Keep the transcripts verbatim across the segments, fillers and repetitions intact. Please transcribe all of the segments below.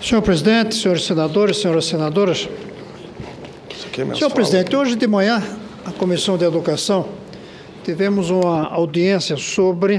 Senhor presidente, senhores senadores, senhoras senadoras. É Senhor presidente, hoje de manhã, a Comissão de Educação, tivemos uma audiência sobre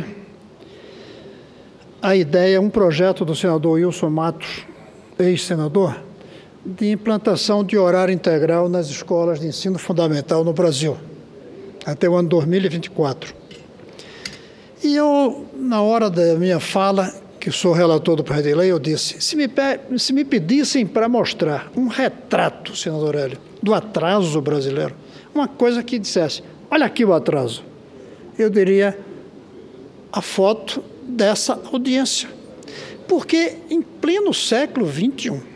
a ideia, um projeto do senador Wilson Matos, ex-senador, de implantação de horário integral nas escolas de ensino fundamental no Brasil, até o ano dois mil e vinte e quatro. E eu, na hora da minha fala, que sou relator do projeto de lei, eu disse, se me, se me pedissem para mostrar um retrato, senador Hélio, do atraso brasileiro, uma coisa que dissesse, olha aqui o atraso, eu diria a foto dessa audiência. Porque em pleno século vinte e um,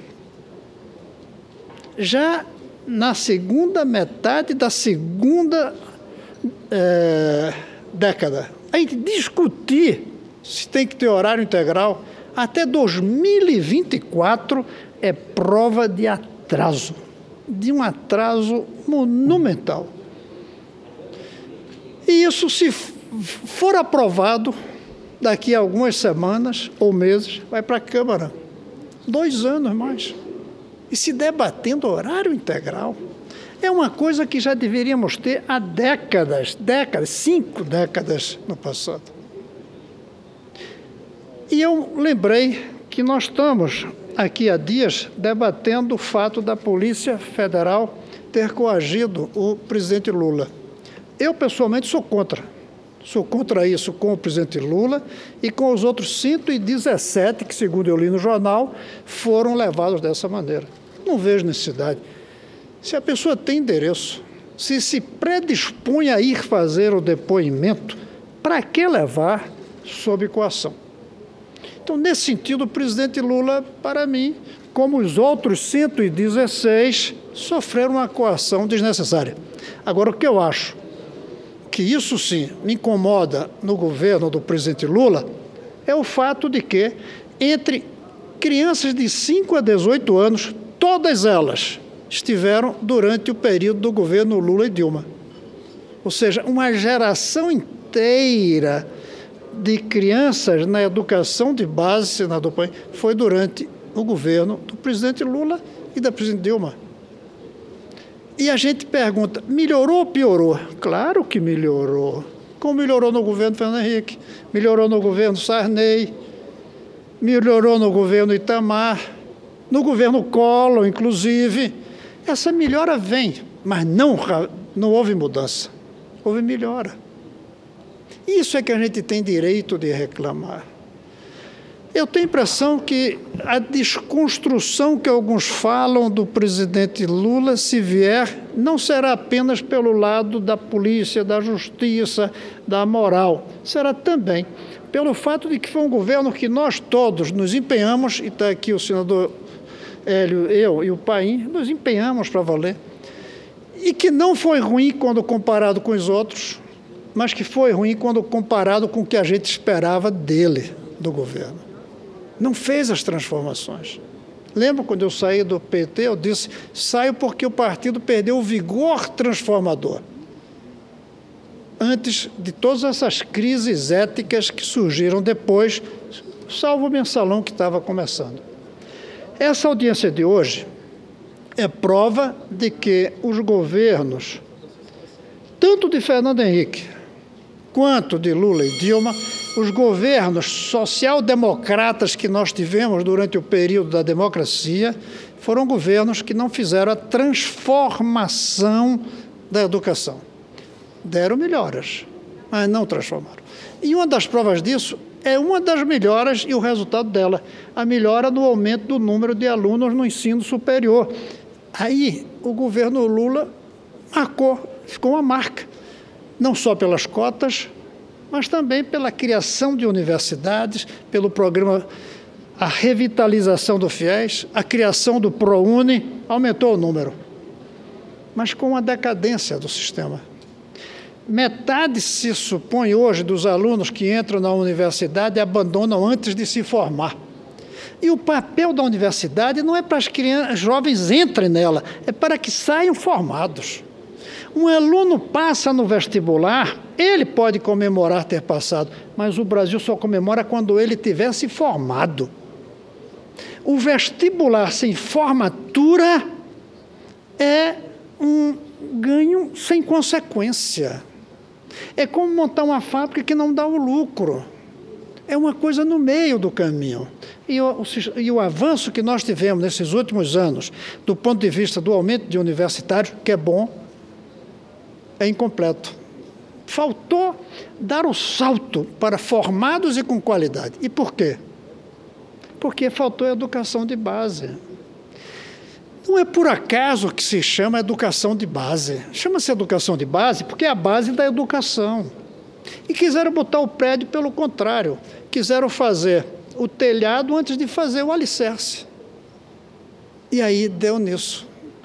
já na segunda metade da segunda é, década, a gente discutir se tem que ter horário integral até dois mil e vinte e quatro é prova de atraso, de um atraso monumental. E isso, se for aprovado, daqui a algumas semanas ou meses, vai para a Câmara. Dois anos mais. E se debatendo horário integral, é uma coisa que já deveríamos ter há décadas, décadas, cinco décadas no passado. E eu lembrei que nós estamos aqui há dias debatendo o fato da Polícia Federal ter coagido o presidente Lula. Eu, pessoalmente, sou contra. Sou contra isso com o presidente Lula e com os outros cento e dezessete que, segundo eu li no jornal, foram levados dessa maneira. Não vejo necessidade. Se a pessoa tem endereço, se se predispõe a ir fazer o depoimento, para que levar sob coação? Então, nesse sentido, o presidente Lula, para mim, como os outros cento e dezesseis, sofreram uma coação desnecessária. Agora, o que eu acho que isso sim me incomoda no governo do presidente Lula é o fato de que, entre crianças de cinco a dezoito anos, todas elas estiveram durante o período do governo Lula e Dilma. Ou seja, uma geração inteira de crianças na educação de base, senador Paim, foi durante o governo do presidente Lula e da presidente Dilma. E a gente pergunta, melhorou ou piorou? Claro que melhorou. Como melhorou no governo Fernando Henrique, melhorou no governo Sarney, melhorou no governo Itamar, no governo Collor, inclusive. Essa melhora vem, mas não, não houve mudança, houve melhora. Isso é que a gente tem direito de reclamar. Eu tenho a impressão que a desconstrução que alguns falam do presidente Lula, se vier, não será apenas pelo lado da polícia, da justiça, da moral. Será também pelo fato de que foi um governo que nós todos nos empenhamos, e está aqui o senador Hélio, eu e o Paim, nos empenhamos para valer, e que não foi ruim quando comparado com os outros, mas que foi ruim quando comparado com o que a gente esperava dele, do governo. Não fez as transformações. Lembra quando eu saí do P T, eu disse, saio porque o partido perdeu o vigor transformador. Antes de todas essas crises éticas que surgiram depois, salvo o mensalão que estava começando. Essa audiência de hoje é prova de que os governos, tanto de Fernando Henrique, quanto de Lula e Dilma, os governos social-democratas que nós tivemos durante o período da democracia foram governos que não fizeram a transformação da educação. Deram melhoras, mas não transformaram. E uma das provas disso é uma das melhoras e o resultado dela, a melhora no aumento do número de alunos no ensino superior. Aí o governo Lula marcou, ficou uma marca, não só pelas cotas, mas também pela criação de universidades, pelo programa, a revitalização do FIES, a criação do ProUni, aumentou o número, mas com a decadência do sistema. Metade, se supõe hoje, dos alunos que entram na universidade abandonam antes de se formar. E o papel da universidade não é para as crianças, jovens entrem nela, é para que saiam formados. Um aluno passa no vestibular, ele pode comemorar ter passado, mas o Brasil só comemora quando ele tiver se formado. O vestibular sem formatura é um ganho sem consequência. É como montar uma fábrica que não dá o lucro. É uma coisa no meio do caminho. E o, e o avanço que nós tivemos nesses últimos anos, do ponto de vista do aumento de universitários, que é bom, é incompleto. Faltou dar o salto para formados e com qualidade. E por quê? Porque faltou educação de base. Não é por acaso que se chama educação de base. Chama-se educação de base porque é a base da educação. E quiseram botar o prédio pelo contrário. Quiseram fazer o telhado antes de fazer o alicerce. E aí deu nisso.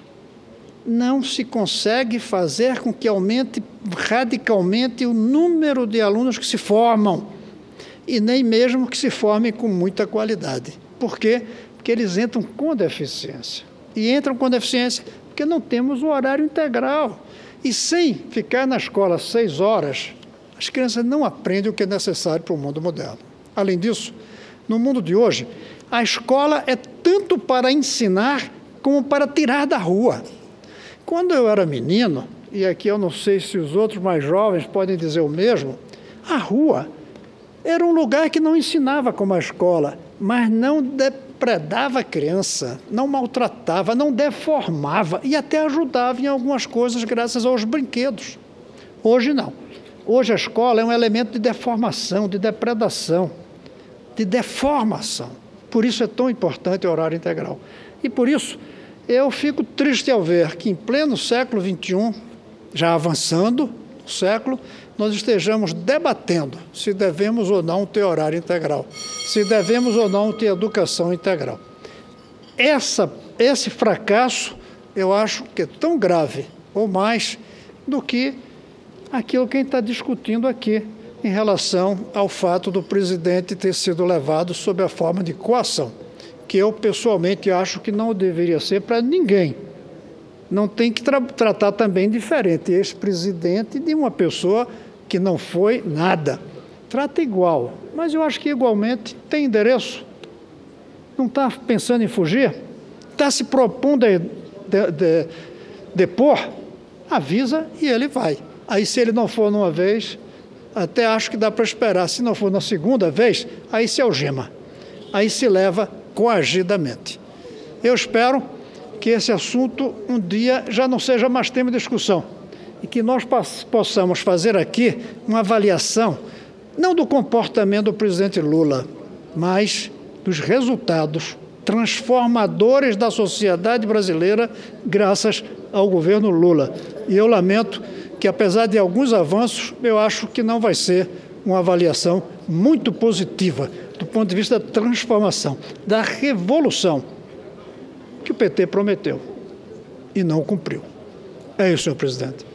Não se consegue fazer com que aumente radicalmente o número de alunos que se formam. E nem mesmo que se formem com muita qualidade. Por quê? Porque eles entram com deficiência. E entram com deficiência porque não temos o horário integral. E sem ficar na escola seis horas, as crianças não aprendem o que é necessário para o mundo moderno. Além disso, no mundo de hoje, a escola é tanto para ensinar como para tirar da rua. Quando eu era menino, e aqui eu não sei se os outros mais jovens podem dizer o mesmo, a rua era um lugar que não ensinava como a escola, mas não depredava a criança, não maltratava, não deformava e até ajudava em algumas coisas graças aos brinquedos. Hoje não. Hoje a escola é um elemento de deformação, de depredação, de deformação. Por isso é tão importante o horário integral. E por isso eu fico triste ao ver que em pleno século vinte e um, já avançando o século, nós estejamos debatendo se devemos ou não ter horário integral, se devemos ou não ter educação integral. Essa, esse fracasso, eu acho que é tão grave, ou mais, do que aquilo que a gente está discutindo aqui, em relação ao fato do presidente ter sido levado sob a forma de coação, que eu pessoalmente acho que não deveria ser para ninguém. Não tem que tra tratar também diferente esse presidente de uma pessoa que não foi nada. Trata igual, mas eu acho que igualmente tem endereço. Não está pensando em fugir? Está se propondo a de, de, depor? Avisa e ele vai. Aí se ele não for numa vez, até acho que dá para esperar. Se não for na segunda vez, aí se algema. Aí se leva coagidamente. Eu espero que esse assunto um dia já não seja mais tema de discussão e que nós possamos fazer aqui uma avaliação, não do comportamento do presidente Lula, mas dos resultados transformadores da sociedade brasileira graças ao governo Lula. E eu lamento que, apesar de alguns avanços, eu acho que não vai ser uma avaliação muito positiva do ponto de vista da transformação, da revolução que o P T prometeu e não cumpriu. É isso, senhor presidente.